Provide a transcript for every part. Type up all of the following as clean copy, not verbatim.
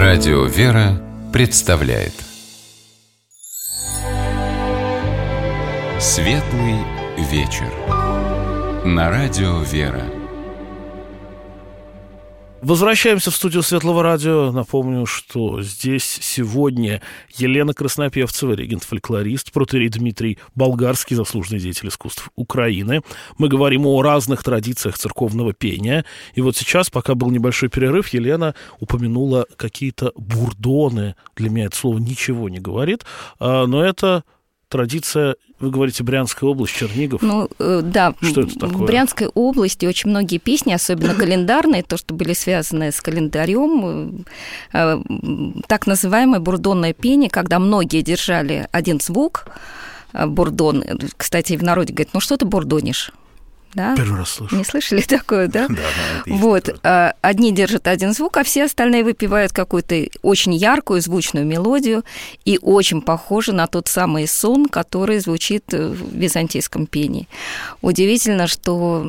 Радио «Вера» представляет Светлый вечер на Радио «Вера». Возвращаемся в студию Светлого радио. Напомню, что здесь сегодня Елена Краснопевцева, регент-фольклорист, протоиерей Дмитрий Болгарский, заслуженный деятель искусств Украины. Мы говорим о разных традициях церковного пения. И вот сейчас, пока был небольшой перерыв, Елена упомянула какие-то бурдоны. Для меня это слово ничего не говорит, но это традиция, вы говорите, Брянская область, Чернигов. Да, что это такое? В Брянской области очень многие песни, особенно календарные, то, что были связаны с календарем, так называемое бурдонное пение, когда многие держали один звук, бурдон. Кстати, в народе говорят, ну что ты бурдонишь? Да? Первый раз слышу. Не слышали такое, да? Да, это есть вот. такое. Одни держат один звук, а все остальные выпевают какую-то очень яркую звучную мелодию и очень похоже на тот самый сон, который звучит в византийском пении. Удивительно, что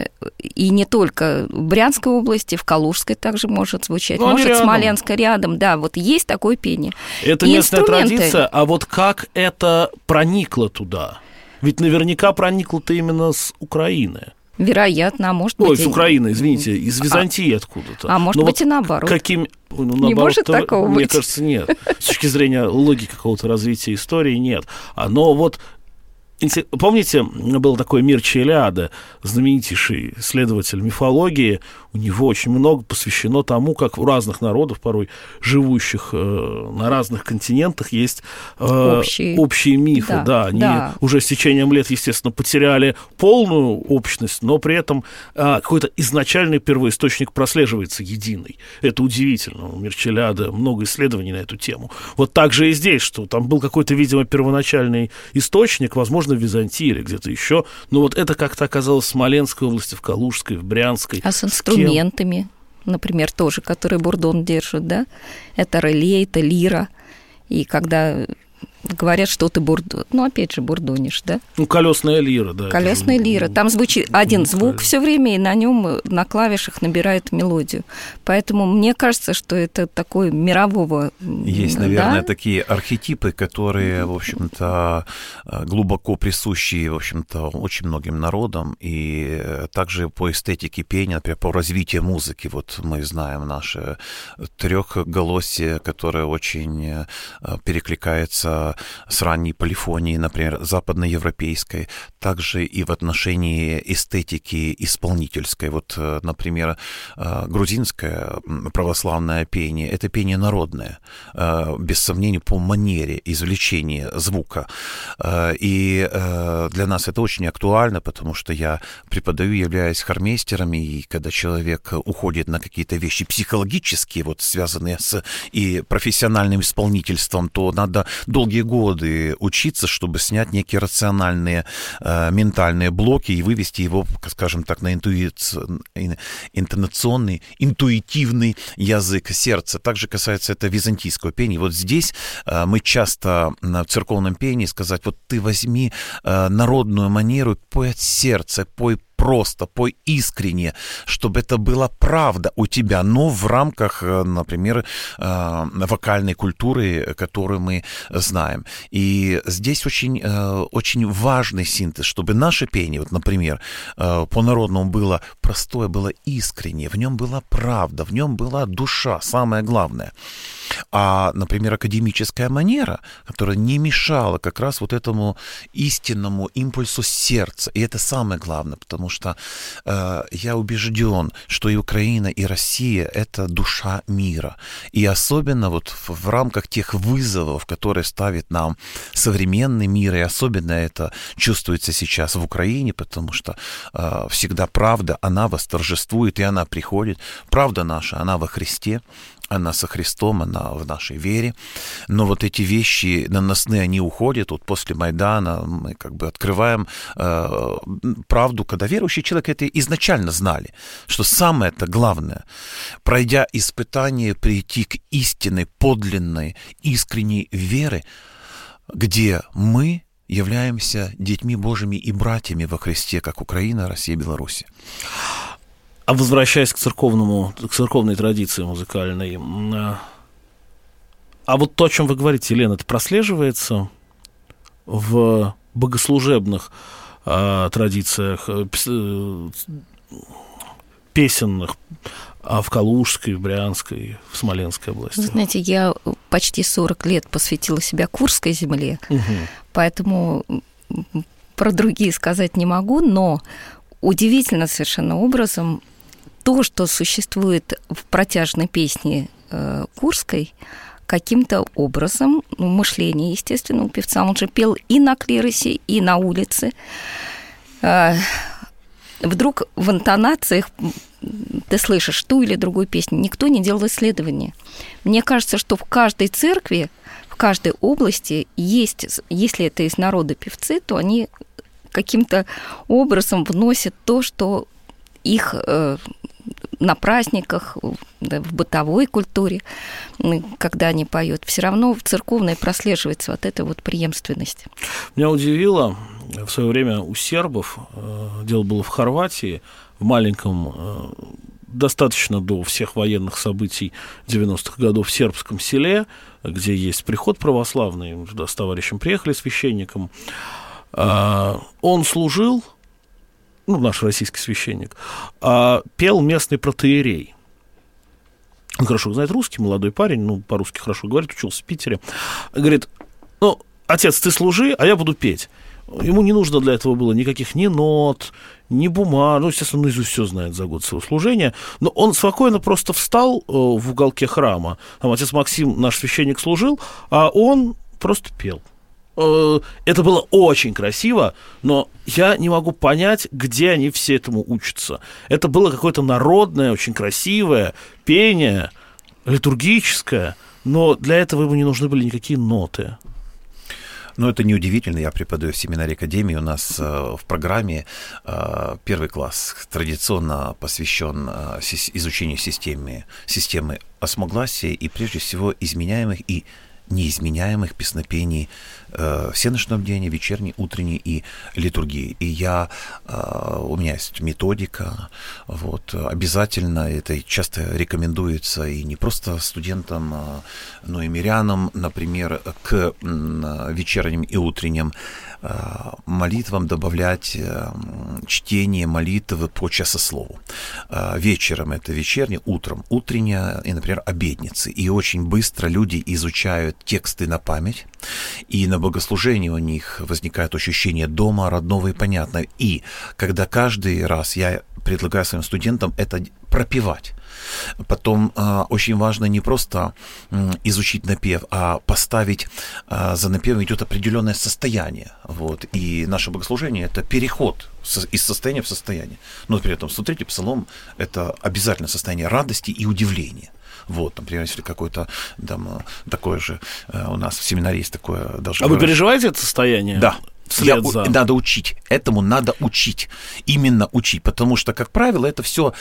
и не только в Брянской области, в Калужской также может звучать, может, Смоленская рядом. Да, вот есть такое пение. Это и местная инструменты. традиция, а вот как это проникло туда? Ведь наверняка проникло-то именно с Украины. Вероятно, а может быть... Ой, с Украины, извините, из Византии откуда-то. А может быть и наоборот. Не может такого быть? Мне кажется, нет. С точки зрения логики какого-то развития истории нет. Но вот... Помните, был такой Мирча Илиада, знаменитейший исследователь мифологии. У него очень много посвящено тому, как у разных народов, порой живущих на разных континентах, есть общие мифы. Да, они уже с течением лет, естественно, потеряли полную общность, но при этом какой-то изначальный первоисточник прослеживается единый. Это удивительно. У Мирча Илиада много исследований на эту тему. Вот так же и здесь, что там был какой-то, видимо, первоначальный источник, возможно, в Византии или где-то еще. Но вот это как-то оказалось в Смоленской области, в Калужской, в Брянской. А с инструментами, например, тоже, которые бурдон держат, да? Это реле, это лира. И когда говорят, что ты опять же, бурдонишь, да? Колесная лира, да. Колесная лира. Там звучит один звук все время, и на нем на клавишах набирает мелодию. Поэтому мне кажется, что это такой мирового... Есть, наверное, такие архетипы, которые, в общем-то, глубоко присущи, в общем-то, очень многим народам, и также по эстетике пения, например, по развитию музыки. Вот мы знаем наше трехголосие, которое очень перекликается с ранней полифонией, например, западноевропейской, также и в отношении эстетики исполнительской. Вот, например, грузинское православное пение – это пение народное, без сомнения, по манере извлечения звука. И для нас это очень актуально, потому что я преподаю, являюсь хормейстером, и когда человек уходит на какие-то вещи психологические, вот, связанные с и профессиональным исполнительством, то надо долгие годы учиться, чтобы снять некие рациональные ментальные блоки и вывести его, скажем так, на интонационный, интуитивный язык сердца. Также касается это византийского пения. Вот здесь мы часто в церковном пении сказать, вот ты возьми народную манеру, пой от сердца, пой просто, пой искренне, чтобы это была правда у тебя, но в рамках, например, вокальной культуры, которую мы знаем. И здесь очень, очень важный синтез, чтобы наше пение, вот, например, по-народному было простое, было искреннее, в нем была правда, в нем была душа, самое главное. А, например, академическая манера, которая не мешала как раз вот этому истинному импульсу сердца. И это самое главное, потому что я убежден, что и Украина, и Россия – это душа мира. И особенно вот в рамках тех вызовов, которые ставит нам современный мир, и особенно это чувствуется сейчас в Украине, потому что всегда правда, она восторжествует, и она приходит. Правда наша, она во Христе. Она со Христом, она в нашей вере. Но вот эти вещи наносные, они уходят. Вот после Майдана мы как бы открываем правду, когда верующие человек это изначально знали, что самое-то главное, пройдя испытание, прийти к истинной, подлинной, искренней вере, где мы являемся детьми Божьими и братьями во Христе, как Украина, Россия, Беларусь. А возвращаясь к церковной традиции музыкальной, А вот то, о чем вы говорите, Елена, это прослеживается в богослужебных традициях, песенных, в Калужской, в Брянской, в Смоленской области? Вы знаете, я почти 40 лет посвятила себя Курской земле, поэтому про другие сказать не могу, но удивительно совершенно образом то, что существует в протяжной песне Курской, каким-то образом, мышление, естественно, у певца, он же пел и на клиросе, и на улице. Вдруг в интонациях ты слышишь ту или другую песню. Никто не делал исследования. Мне кажется, что в каждой церкви, в каждой области есть, если это из народа певцы, то они каким-то образом вносят то, что их на праздниках, в бытовой культуре, когда они поют, все равно в церковной прослеживается вот эта вот преемственность. Меня удивило в свое время у сербов, дело было в Хорватии, в маленьком, достаточно до всех военных событий 90-х годов в сербском селе, где есть приход православный, мы туда с товарищем приехали, священником, он служил, наш российский священник, пел местный протоиерей. Он хорошо знает русский, молодой парень, по-русски хорошо говорит, учился в Питере. Говорит, отец, ты служи, а я буду петь. Ему не нужно для этого было никаких ни нот, ни бумаг, естественно, наизусть все знает за год своего служения, но он спокойно просто встал в уголке храма, там отец Максим, наш священник, служил, а он просто пел. Это было очень красиво, но я не могу понять, где они все этому учатся. Это было какое-то народное, очень красивое пение, литургическое, но для этого ему не нужны были никакие ноты. Это неудивительно. Я преподаю в семинаре Академии. У нас в программе первый класс традиционно посвящен изучению системы осмогласия и, прежде всего, изменяемых и неизменяемых песнопений всеночного бдения, вечерней, утренней и литургии. И у меня есть методика, обязательно это часто рекомендуется и не просто студентам, но и мирянам, например, к вечерним и утренним молитвам добавлять чтение молитвы по часослову. Вечером это вечернее, утром утренняя и, например, обедницы. И очень быстро люди изучают тексты на память, и на богослужении у них возникает ощущение дома, родного и понятного. И когда каждый раз я предлагаю своим студентам это пропевать. Потом очень важно не просто изучить напев, а поставить за напевом идет определенное состояние. И наше богослужение – это переход из состояния в состояние. Например, смотрите, псалом – это обязательно состояние радости и удивления. Например, если какое-то такое же у нас в семинаре есть такое даже. Вы переживаете это состояние? Да. Надо учить. Этому надо учить. Именно учить. Потому что, как правило, это все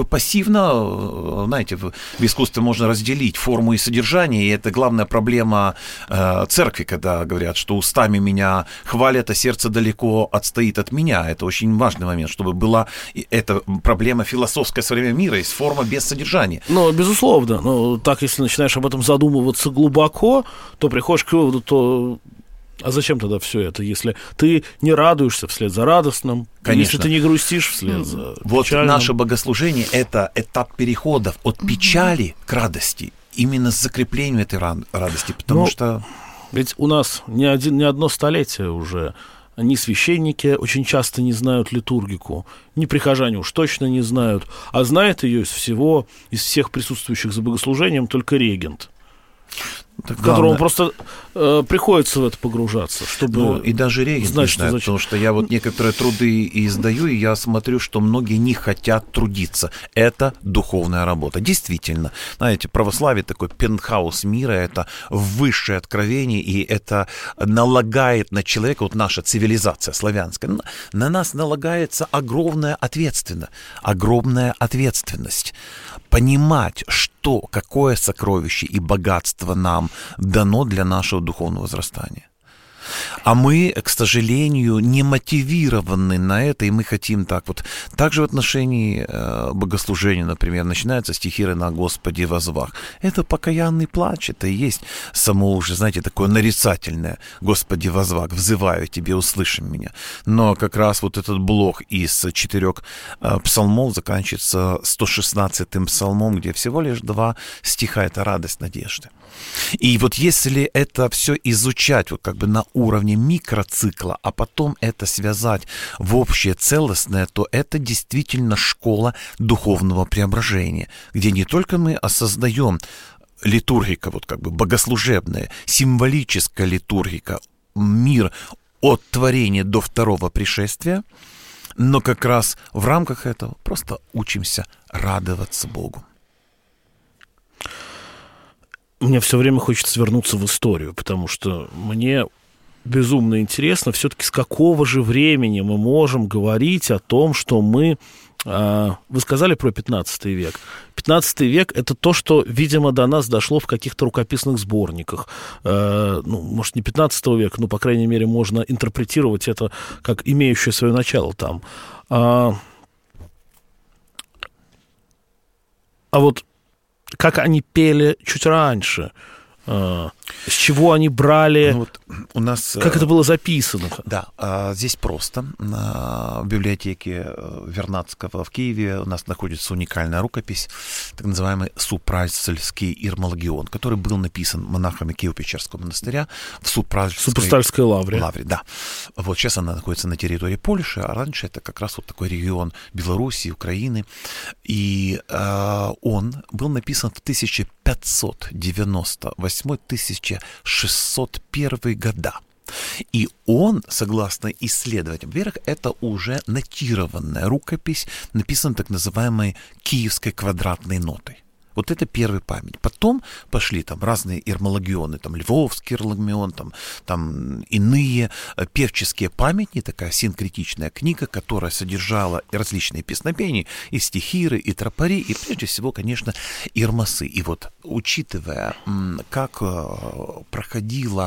пассивно. Знаете, в искусстве можно разделить форму и содержание. И это главная проблема церкви, когда говорят, что устами меня хвалят, а сердце далеко отстоит от меня. Это очень важный момент, чтобы была эта проблема философская современного мира. Есть форма без содержания. Безусловно. Так, если начинаешь об этом задумываться глубоко, то приходишь к выводу, а зачем тогда все это, если ты не радуешься вслед за радостным, если ты не грустишь вслед за печальным? Наше богослужение – это этап перехода от печали к радости, именно с закреплением этой радости, потому что… Ведь у нас не одно столетие уже ни священники очень часто не знают литургику, ни прихожане уж точно не знают, а знает ее из всех присутствующих за богослужением только регент, в которому просто приходится в это погружаться, чтобы и даже регент знать, не знает, потому что я некоторые труды издаю, и я смотрю, что многие не хотят трудиться. Это духовная работа. Действительно, знаете, православие такой пентхаус мира, это высшее откровение, и это налагает на человека, наша цивилизация славянская, на нас налагается огромная ответственность. Понимать, какое сокровище и богатство нам дано для нашего духовного возрастания. А мы, к сожалению, не мотивированы на это, и мы хотим так вот. Также в отношении богослужения, например, начинаются стихиры на «Господи возвах». Это покаянный плач, это и есть само уже, знаете, такое нарицательное «Господи возвах, взываю тебе, услыши меня». Но как раз вот этот блок из 4 псалмов заканчивается 116-м псалмом, где всего лишь 2 стиха, это радость надежды. И вот если это все изучать вот как бы на уровне микроцикла, а потом это связать в общее целостное, то это действительно школа духовного преображения, где не только мы осознаем литургика, вот как бы богослужебная, символическая литургика, мир от творения до второго пришествия, но как раз в рамках этого просто учимся радоваться Богу. Мне все время хочется вернуться в историю, потому что мне безумно интересно все-таки, с какого же времени мы можем говорить о том, что мы... Вы сказали про 15 век. 15 век — это то, что, видимо, до нас дошло в каких-то рукописных сборниках. Может, не 15 века, но, по крайней мере, можно интерпретировать это как имеющее свое начало там. А вот как они пели чуть раньше, с чего они брали, у нас, как это было записано? Да, здесь просто. В библиотеке Вернадского в Киеве у нас находится уникальная рукопись, так называемый Супральцельский Ирмологион, который был написан монахами Киево-Печерского монастыря в Супральской лавре. Да. Вот сейчас она находится на территории Польши, а раньше это как раз вот такой регион Белоруссии, Украины. И он был написан в 1598-1601 года. И он, согласно исследованиям, во-первых, это уже нотированная рукопись, написана так называемой киевской квадратной нотой. Вот это первый память. Потом пошли там разные ирмологионы, там Львовский ирмологион, там иные певческие памятники, такая синкретичная книга, которая содержала различные песнопения, и стихиры, и тропари, и прежде всего, конечно, ирмасы. И вот учитывая, как проходило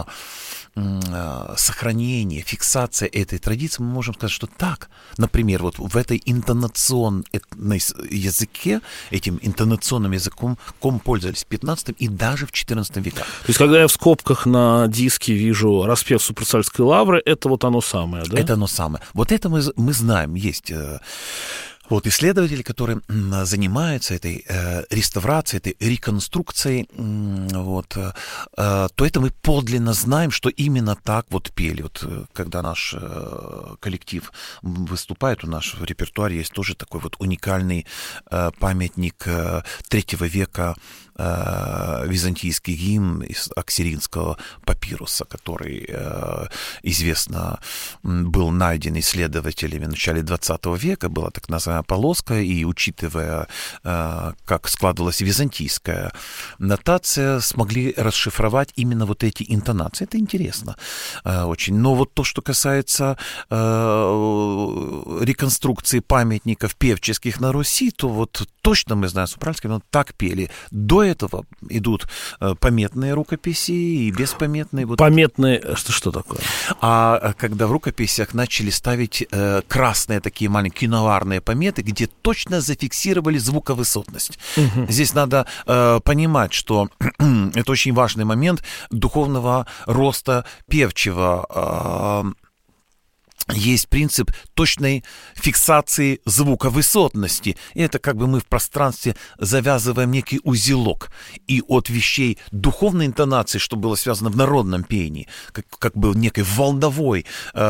сохранение, фиксация этой традиции, мы можем сказать, что так, например, вот в этой интонационном языке, этим интонационным языком пользовались в 15 и даже в 14 веках. То есть, когда я в скобках на диске вижу распев Супральцельской лавры, это вот оно самое, да? Это оно самое. Вот это мы знаем, есть... Вот исследователи, которые занимаются этой реставрацией, этой реконструкцией, то это мы подлинно знаем, что именно так вот пели. Вот когда наш коллектив выступает, у нас в репертуаре есть тоже такой вот уникальный памятник 3 века, византийский гимн из аксиринского папируса, который известно был найден исследователями в начале 20 века, была так называемая полоска, и учитывая, как складывалась византийская нотация, смогли расшифровать именно вот эти интонации. Это интересно очень. Но вот то, что касается реконструкции памятников певческих на Руси, то вот точно мы знаем, Супральский, но так пели. До этого идут пометные рукописи и беспометные. Вот. Пометные, что такое? А когда в рукописях начали ставить красные такие маленькие киноварные пометы, где точно зафиксировали звуковысотность. Угу. Здесь надо понимать, что это очень важный момент духовного роста певчего. Есть принцип точной фиксации звуковысотности. И это как бы мы в пространстве завязываем некий узелок. И от вещей духовной интонации, что было связано в народном пении, как бы некой волновой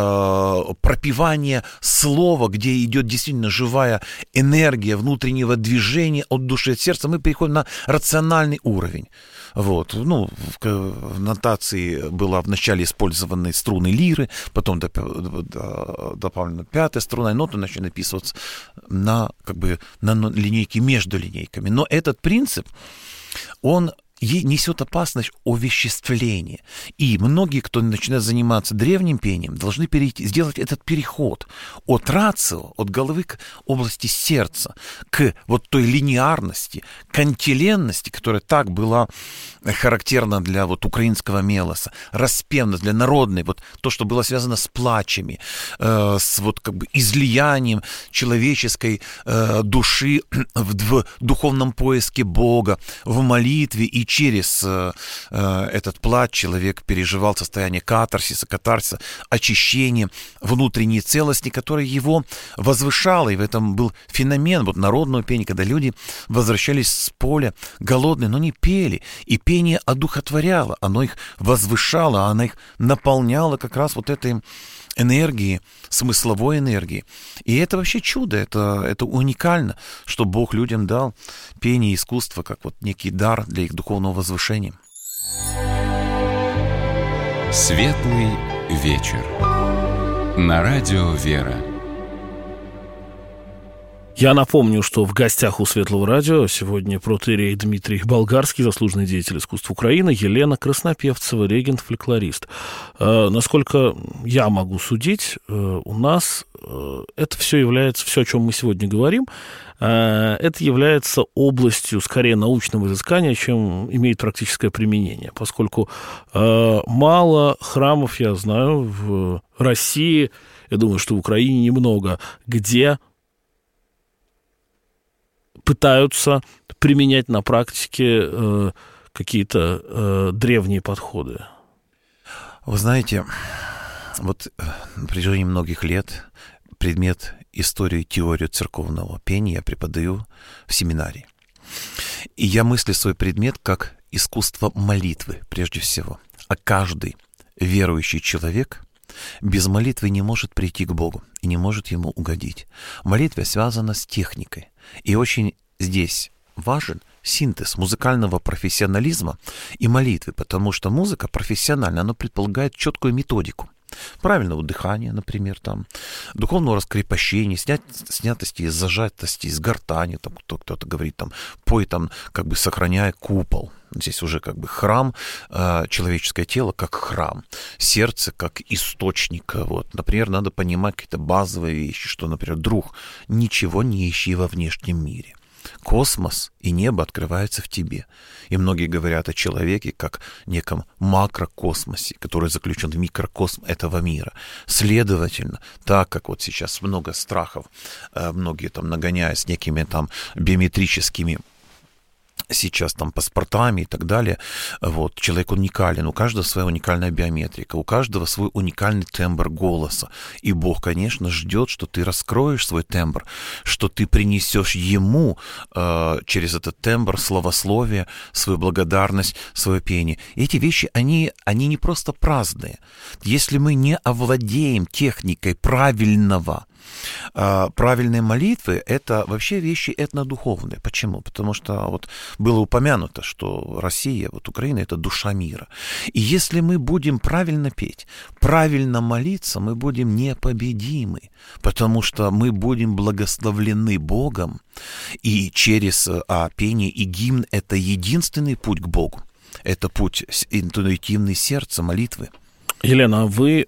пропевание слова, где идет действительно живая энергия внутреннего движения от души, от сердца, мы переходим на рациональный уровень. Вот. В нотации была вначале использованы струны лиры, потом добавлена 5-я струна, и ноты начали написываться на линейке между линейками. Но этот принцип, он ей несет опасность овеществления. И многие, кто начинает заниматься древним пением, должны сделать этот переход от рацио, от головы к области сердца, к вот той линеарности, кантиленности, которая так была характерна для вот украинского мелоса, распевность для народной, вот то, что было связано с плачами, с вот как бы излиянием человеческой души в духовном поиске Бога, в молитве, и через этот плач человек переживал состояние катарсиса, очищения внутренней целостности, которая его возвышала, и в этом был феномен вот народного пения, когда люди возвращались с поля голодные, но не пели, и пение одухотворяло, оно их возвышало, оно их наполняло как раз вот этой энергии, смысловой энергии. И это вообще чудо, это уникально, что Бог людям дал пение и искусство как вот некий дар для их духовного возвышения. Светлый вечер. На радио «Вера». Я напомню, что в гостях у Светлого радио сегодня протоиерей Дмитрий Болгарский, заслуженный деятель искусств Украины, Елена Краснопевцева, регент-фольклорист. Насколько я могу судить, у нас это все является, все, о чем мы сегодня говорим, это является областью скорее научного изыскания, чем имеет практическое применение, поскольку мало храмов, я знаю, в России, я думаю, что в Украине немного, где пытаются применять на практике какие-то древние подходы. Вы знаете, вот на протяжении многих лет предмет истории, теорию церковного пения я преподаю в семинарии. И я мыслю свой предмет как искусство молитвы, прежде всего. А каждый верующий человек без молитвы не может прийти к Богу и не может Ему угодить. Молитва связана с техникой. И очень здесь важен синтез музыкального профессионализма и молитвы, потому что музыка профессиональная, она предполагает четкую методику. Правильного дыхания, например, там, духовного раскрепощения, снятости из зажатости, из гортани, там, кто-то говорит, там, пой, там, как бы сохраняя купол. Здесь уже как бы храм, человеческое тело как храм, сердце как источник. Вот. Например, надо понимать какие-то базовые вещи, что, например, друг, ничего не ищи во внешнем мире. Космос и небо открываются в тебе. И многие говорят о человеке как неком макрокосмосе, который заключен в микрокосм этого мира. Следовательно, так как вот сейчас много страхов, многие там нагоняют с некими там биометрическими сейчас там паспортами и так далее, вот, человек уникален, у каждого своя уникальная биометрика, у каждого свой уникальный тембр голоса. И Бог, конечно, ждет, что ты раскроешь свой тембр, что ты принесешь Ему через этот тембр словословие, свою благодарность, свое пение. И эти вещи, они не просто праздные. Если мы не овладеем техникой правильной молитвы, это вообще вещи этнодуховные. Почему? Потому что вот было упомянуто, что Россия, вот Украина — это душа мира. И если мы будем правильно петь, правильно молиться, мы будем непобедимы, потому что мы будем благословлены Богом, и через пение и гимн — это единственный путь к Богу. Это путь интуитивный сердца, молитвы. Елена, а вы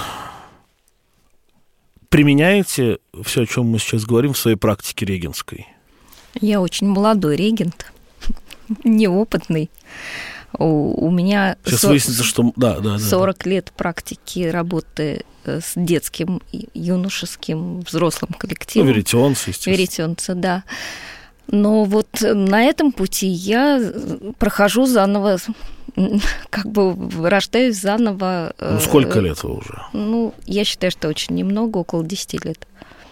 применяете все, о чем мы сейчас говорим, в своей практике регентской? Я очень молодой регент, неопытный. У меня сейчас выяснится, что 40 лет практики работы с детским, юношеским, взрослым коллективом. Веритионцы, естественно. Веритионцы, да. Но вот на этом пути я прохожу заново, как бы рождаюсь заново. Сколько лет вы уже? Я считаю, что очень немного, около 10 лет.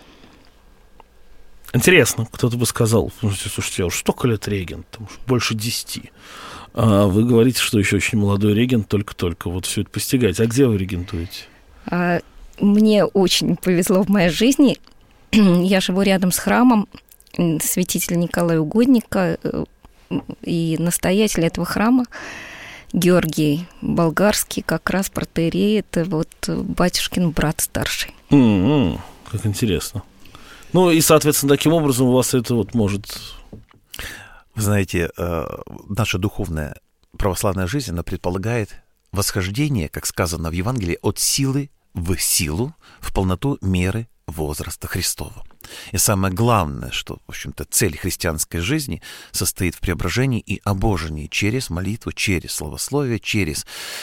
Интересно, кто-то бы сказал, слушайте, я уже столько лет регент, больше 10. А вы говорите, что еще очень молодой регент, только-только вот все это постигаете. А где вы регентуете? Мне очень повезло в моей жизни. Я живу рядом с храмом святителя Николая Угодника, и настоятель этого храма Георгий Болгарский, как раз протоиерей, это вот батюшкин брат старший. Как интересно. И, соответственно, таким образом у вас это вот может... Вы знаете, наша духовная православная жизнь, она предполагает восхождение, как сказано в Евангелии, от силы в силу, в полноту меры возраста Христова. И самое главное, что, в общем-то, цель христианской жизни состоит в преображении и обожении через молитву, через словословие, через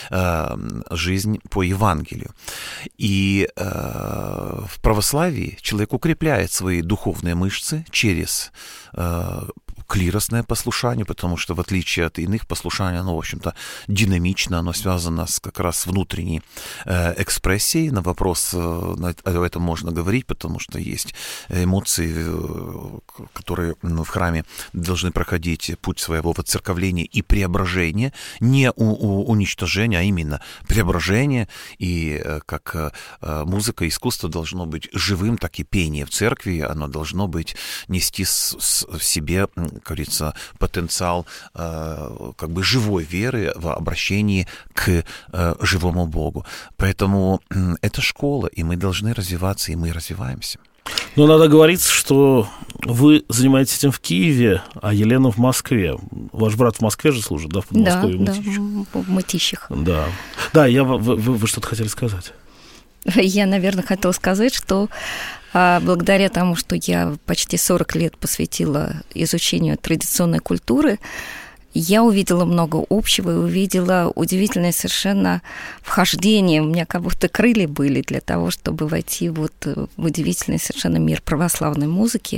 жизнь по Евангелию. И в православии человек укрепляет свои духовные мышцы через клиросное послушание, потому что в отличие от иных послушаний, оно, в общем-то, динамично, оно связано как раз с внутренней экспрессией. На вопрос об этом можно говорить, потому что есть эмоции, которые в храме должны проходить путь своего воцерковления и преображения, не уничтожения, а именно преображения. И как музыка, искусство должно быть живым, так и пение в церкви, оно должно быть, нести в себе, как говорится, потенциал как бы живой веры в обращении к живому Богу. Поэтому это школа, и мы должны развиваться, и мы развиваемся. Но надо говорить, что вы занимаетесь этим в Киеве, а Елена в Москве. Ваш брат в Москве же служит, да, в Подмосковье? Да, в Мытищах. Да, вы что-то хотели сказать? Я, наверное, хотела сказать, что благодаря тому, что я почти 40 лет посвятила изучению традиционной культуры, я увидела много общего и увидела удивительное совершенно вхождение. У меня как будто крылья были для того, чтобы войти вот в удивительный совершенно мир православной музыки.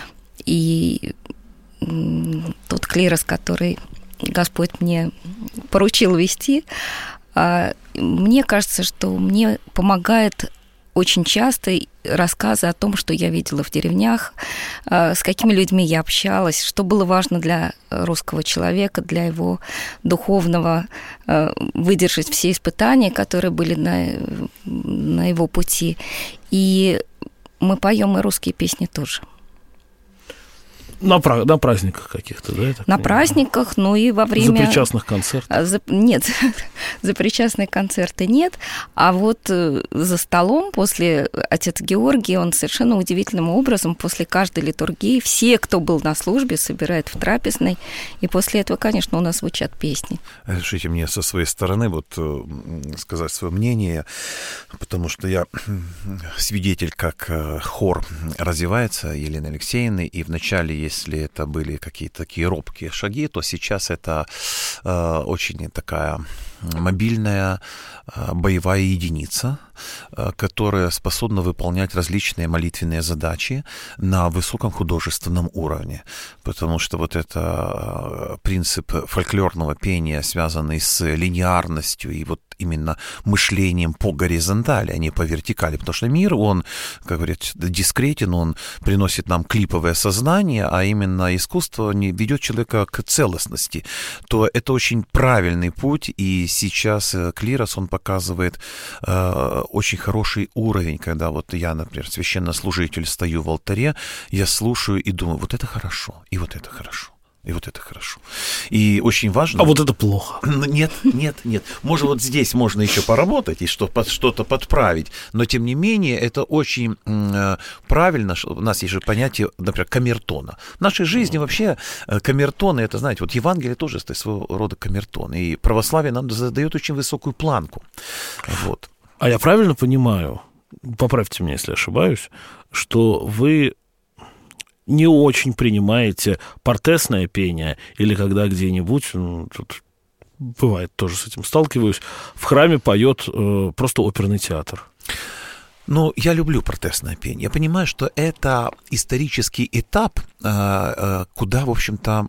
И тот клирос, который Господь мне поручил вести, мне кажется, что мне помогает очень часто рассказы о том, что я видела в деревнях, с какими людьми я общалась, что было важно для русского человека, для его духовного, выдержать все испытания, которые были на его пути. И мы поем и русские песни тоже. На праздниках каких-то, да? На праздниках, ну и во время... Запричастных концертов? Нет, запричастные концерты нет. А вот за столом после отец Георгий, он совершенно удивительным образом после каждой литургии все, кто был на службе, собирает в трапезной, и после этого, конечно, у нас звучат песни. Разрешите мне со своей стороны вот сказать свое мнение, потому что я свидетель, как хор развивается Елены Алексеевны, и вначале, если это были какие-то такие робкие шаги, то сейчас это очень такая мобильная боевая единица, которая способна выполнять различные молитвенные задачи на высоком художественном уровне. Потому что вот это принцип фольклорного пения, связанный с линеарностью и вот именно мышлением по горизонтали, а не по вертикали. Потому что мир, он, как говорят, дискретен, он приносит нам клиповое сознание, а именно искусство не ведет человека к целостности. То это очень правильный путь, и сейчас клирос, он показывает очень хороший уровень, когда вот я, например, священнослужитель, стою в алтаре, я слушаю и думаю, вот это хорошо, и вот это хорошо. И вот это хорошо. И очень важно... А вот это плохо. Нет. Может, вот здесь можно еще поработать и что-то подправить, но, тем не менее, это очень правильно. У нас есть же понятие, например, камертона. В нашей жизни вообще камертоны, это, знаете, вот Евангелие тоже своего рода камертон. И православие нам задает очень высокую планку. Вот. А я правильно понимаю, поправьте меня, если ошибаюсь, что вы не очень принимаете портесное пение, или когда где-нибудь, тут бывает, тоже с этим сталкиваюсь, в храме поет просто оперный театр. Ну, я люблю портесное пение. Я понимаю, что это исторический этап, куда, в общем-то,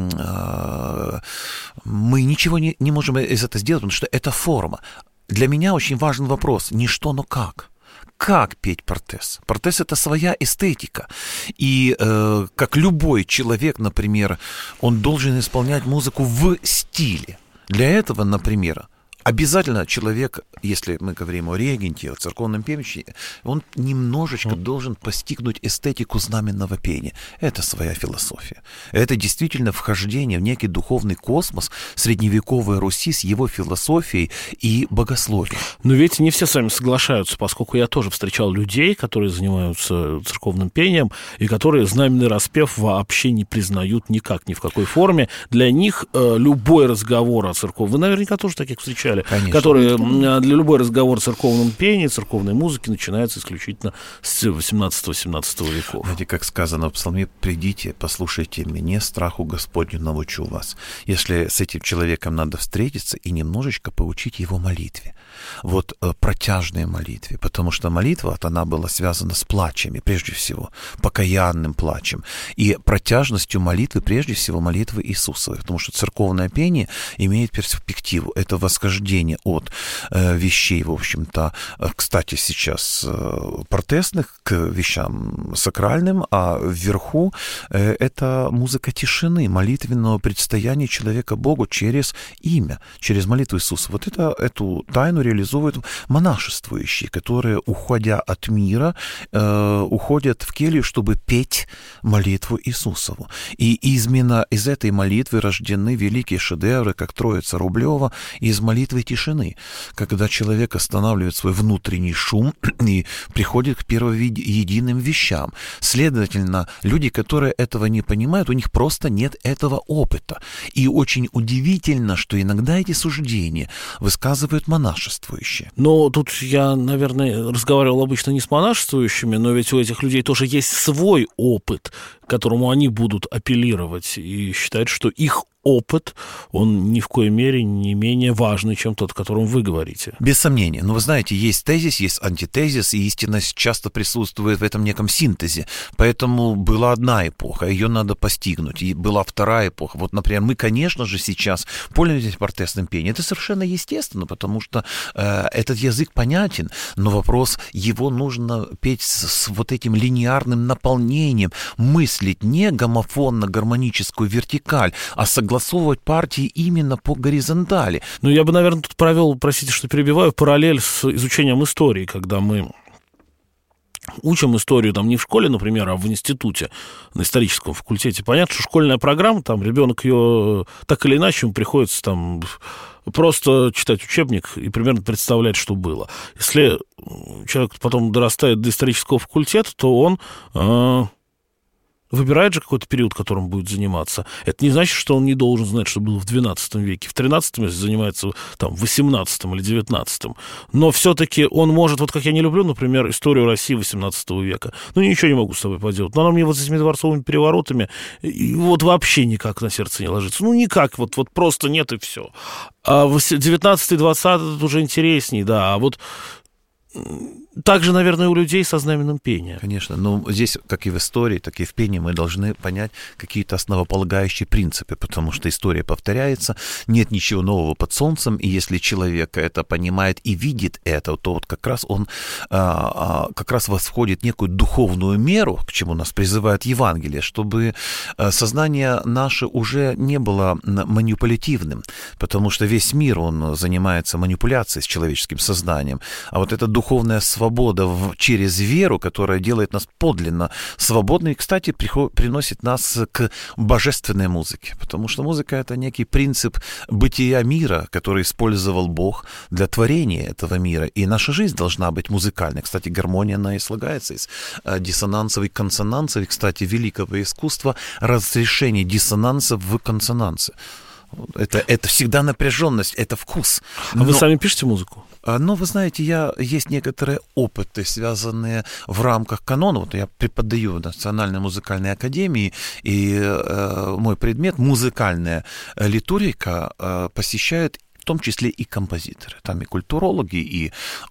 мы ничего не можем из этого сделать, потому что это форма. Для меня очень важен вопрос не что, но как. Как петь портес? Портес — это своя эстетика. И как любой человек, например, он должен исполнять музыку в стиле. Для этого, например, обязательно человек, если мы говорим о регенте, о церковном певче, он немножечко должен постигнуть эстетику знаменного пения. Это своя философия. Это действительно вхождение в некий духовный космос средневековой Руси с его философией и богословием. Но ведь не все с вами соглашаются, поскольку я тоже встречал людей, которые занимаются церковным пением, и которые знаменный распев вообще не признают никак, ни в какой форме. Для них любой разговор о церковном... Вы наверняка тоже таких встречали. Конечно. Которые для любой разговор о церковном пении, церковной музыке начинается исключительно с 18-18 веков. Знаете, как сказано в Псалме: «Придите, послушайте меня, страху Господню научу вас». Если с этим человеком надо встретиться и немножечко поучить его молитве. Вот протяжной молитве, потому что молитва, она была связана с плачами, прежде всего, покаянным плачем. И протяжностью молитвы, прежде всего, молитвы Иисусовой, потому что церковное пение имеет перспективу. Это восхождение от вещей, в общем-то, кстати, сейчас протестных к вещам сакральным, а вверху это музыка тишины, молитвенного предстояния человека Богу через имя, через молитву Иисуса. Вот эту тайну реализуют монашествующие, которые, уходя от мира, уходят в келью, чтобы петь молитву Иисусову. И именно из этой молитвы рождены великие шедевры, как Троица Рублева, из молитвы тишины, когда человек останавливает свой внутренний шум и приходит к первоединым вещам. Следовательно, люди, которые этого не понимают, у них просто нет этого опыта. И очень удивительно, что иногда эти суждения высказывают монашествующие. Но тут я, наверное, разговаривал обычно не с монашествующими, но ведь у этих людей тоже есть свой опыт, к которому они будут апеллировать, и считают, что их опыт, он ни в коей мере не менее важный, чем тот, о котором вы говорите. Без сомнения. Но вы знаете, есть тезис, есть антитезис, и истинность часто присутствует в этом неком синтезе. Поэтому была одна эпоха, ее надо постигнуть, и была вторая эпоха. Вот, например, мы, конечно же, сейчас пользуемся протестным пением. Это совершенно естественно, потому что этот язык понятен, но вопрос, его нужно петь с вот этим линейным наполнением, мыслить не гомофонно-гармоническую вертикаль, а согласовывать партии именно по горизонтали. Ну, я бы, наверное, тут провел, простите, что перебиваю, параллель с изучением истории, когда мы учим историю там не в школе, например, а в институте, на историческом факультете. Понятно, что школьная программа, там ребенок ее так или иначе, ему приходится там просто читать учебник и примерно представлять, что было. Если человек потом дорастает до исторического факультета, то он выбирает же какой-то период, которым будет заниматься. Это не значит, что он не должен знать, что было в XII веке. В XIII, если занимается там, в XVIII или XIX. Но все-таки он может, вот как я не люблю, например, историю России XVIII века. Ну, ничего не могу с собой поделать. Но она мне вот с этими дворцовыми переворотами вот вообще никак на сердце не ложится. Ну, никак, вот просто нет и все. А в XIX и XX это уже интересней, да. А вот также, наверное, у людей со знаменным пением. Конечно, но здесь, как и в истории, так и в пении, мы должны понять какие-то основополагающие принципы, потому что история повторяется, нет ничего нового под солнцем, и если человек это понимает и видит это, то вот как раз он как раз восходит в некую духовную меру, к чему нас призывает Евангелие, чтобы сознание наше уже не было манипулятивным, потому что весь мир, он занимается манипуляцией с человеческим сознанием, а вот эта духовная свобода через веру, которая делает нас подлинно свободными, и, кстати, приносит нас к божественной музыке, потому что музыка — это некий принцип бытия мира, который использовал Бог для творения этого мира, и наша жизнь должна быть музыкальной. Кстати, гармония, она и слагается из диссонансов и консонансов, и, кстати, великого искусства разрешения диссонансов в консонансы. Это всегда напряженность, это вкус. А вы сами пишете музыку? Но, вы знаете, есть некоторые опыты, связанные в рамках канона. Вот я преподаю в Национальной музыкальной академии, и мой предмет, музыкальная литургика, посещает в том числе и композиторы. Там и культурологи, и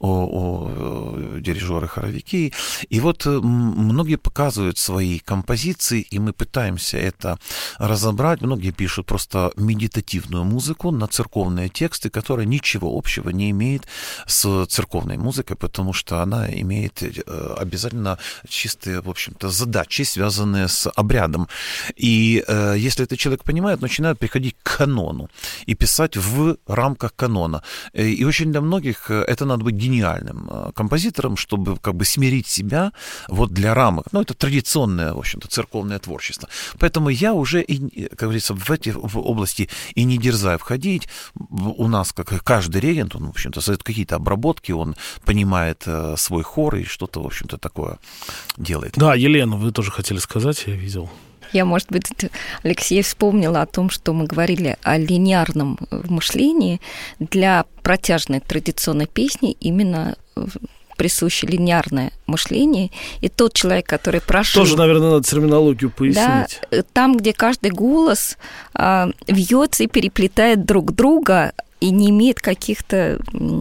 дирижеры, хоровики. И вот многие показывают свои композиции, и мы пытаемся это разобрать. Многие пишут просто медитативную музыку на церковные тексты, которая ничего общего не имеет с церковной музыкой, потому что она имеет обязательно чистые, в общем-то, задачи, связанные с обрядом. И если этот человек понимает, начинает приходить к канону и писать в рамках рамках канона. И очень для многих это надо быть гениальным композитором, чтобы как бы смирить себя вот для рамок. Ну, это традиционное, в общем-то, церковное творчество. Поэтому я уже, как говорится, в области и не дерзаю входить. У нас, как каждый регент, он, в общем-то, создает какие-то обработки, он понимает свой хор и что-то, в общем-то, такое делает. Да, Елена, вы тоже хотели сказать, я видел. Я, может быть, Алексей, вспомнила о том, что мы говорили о линейном мышлении. Для протяжной традиционной песни именно присуще линейное мышление. И тот человек, который прошел... Тоже, наверное, надо терминологию пояснить. Да, там, где каждый голос вьется и переплетает друг друга, и не имеет каких-то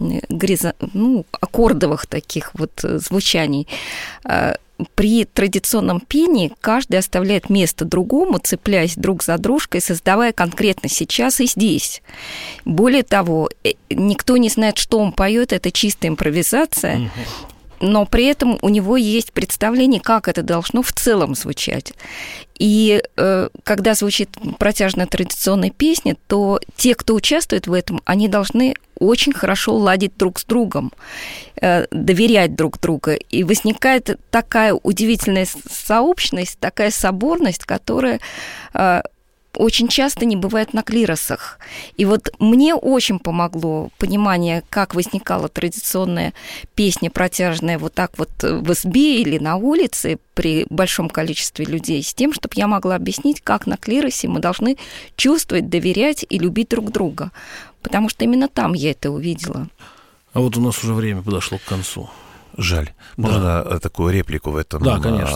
аккордовых таких вот звучаний. При традиционном пении каждый оставляет место другому, цепляясь друг за дружкой, создавая конкретно сейчас и здесь. Более того, никто не знает, что он поет, это чистая импровизация, но при этом у него есть представление, как это должно в целом звучать. И когда звучит протяжная традиционная песня, то те, кто участвует в этом, они должны очень хорошо ладить друг с другом, доверять друг другу. И возникает такая удивительная сообщность, такая соборность, которая очень часто не бывает на клиросах. И вот мне очень помогло понимание, как возникала традиционная песня протяжная вот так вот в избе или на улице при большом количестве людей, с тем, чтобы я могла объяснить, как на клиросе мы должны чувствовать, доверять и любить друг друга. Потому что именно там я это увидела. А вот у нас уже время подошло к концу. Жаль. Можно такую реплику в этом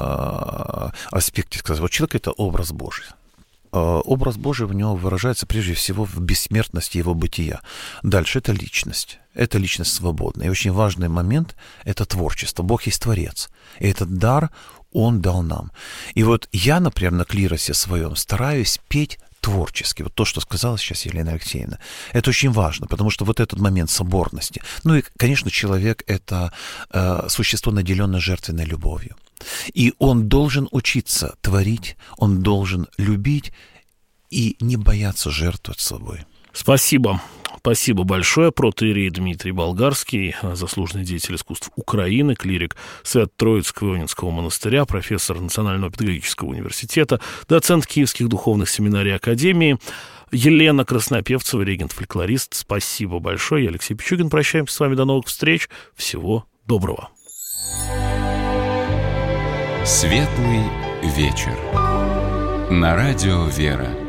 аспекте сказать? Вот человек — это образ Божий. Образ Божий в него выражается прежде всего в бессмертности его бытия. Дальше это личность. Это личность свободная. И очень важный момент — это творчество. Бог есть Творец. И этот дар Он дал нам. И вот я, например, на клиросе своем стараюсь петь творчески. Вот то, что сказала сейчас Елена Алексеевна. Это очень важно, потому что вот этот момент соборности. Ну и, конечно, человек — это существо, наделенное жертвенной любовью. И он должен учиться творить, он должен любить и не бояться жертвовать собой. Спасибо. Спасибо большое. Протоиерей Дмитрий Болгарский, заслуженный деятель искусств Украины, клирик Свято-Троицкого Ионинского монастыря, профессор Национального педагогического университета, доцент Киевских духовных семинарий Академии, Елена Краснопевцева, регент-фольклорист. Спасибо большое. Я Алексей Пичугин. Прощаемся с вами. До новых встреч. Всего доброго. Светлый вечер. На радио «Вера».